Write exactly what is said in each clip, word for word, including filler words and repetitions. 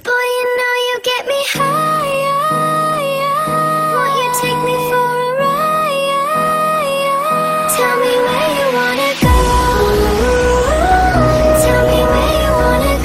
Boy, you know you get me higher. Won't you take me for a ride? Tell me where you wanna go. Tell me where you wanna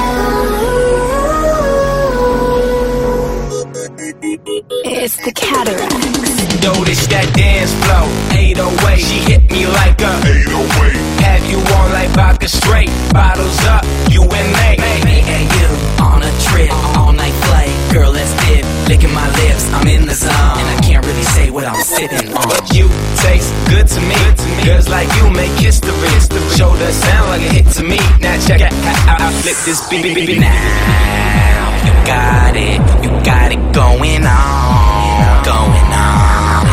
go. It's the Cataracts. Yo, this that dance flow, eight oh eight. She hit me like a eight oh eight. Have you on like vodka straight? Bottles up, you and me. Me and you on a trip, all night flight. Girl, let's dip, licking my lips, I'm in the zone, and I can't really say what I'm sipping on. You taste good to me. Girls like you make history. Shoulder sound like a hit to me. Now check out how I flip this beat. Now you got it, you got it going on, going on.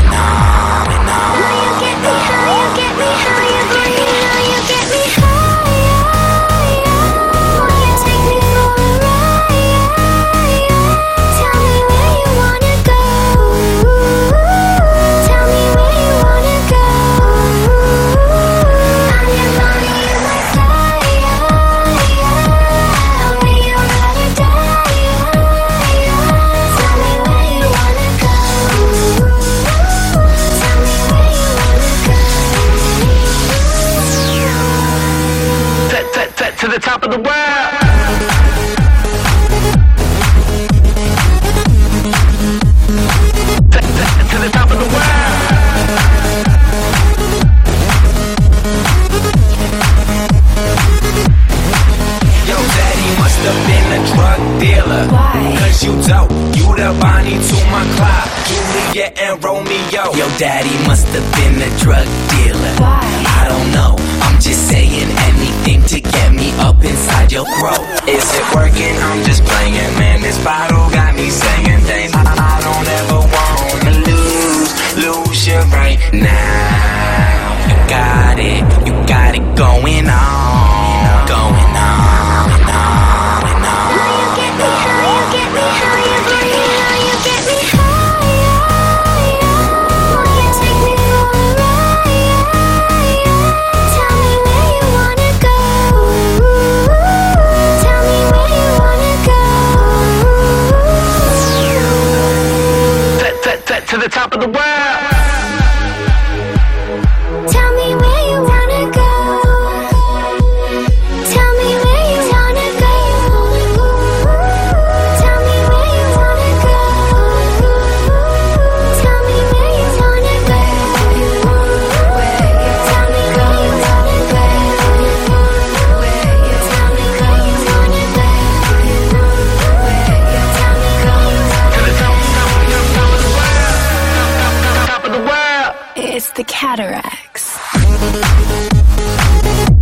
To the top of the world. To, to, to the top of the world. Yo, daddy must have been a drug dealer. Why? Cause you dope, you the Bonnie to my Clyde, Juliet and Romeo. Yo, daddy must have been a drug dealer. Why? I don't know, I'm just saying anything to get me up inside your throat. Is it working? I'm just playing, man. This bottle got me saying things I, I don't ever wanna lose, lose you right now. You got it, you got it going on, going on. To the top of the world. Tell me where you wanna go. Tell me where you wanna go. Tell me where you wanna go. Tell me where you wanna go. Tell me where you wanna go. Tell me where you wanna go. Tell me where you wanna go. To the top, top, top, top of the world. Top of the world. It's the Cataracts.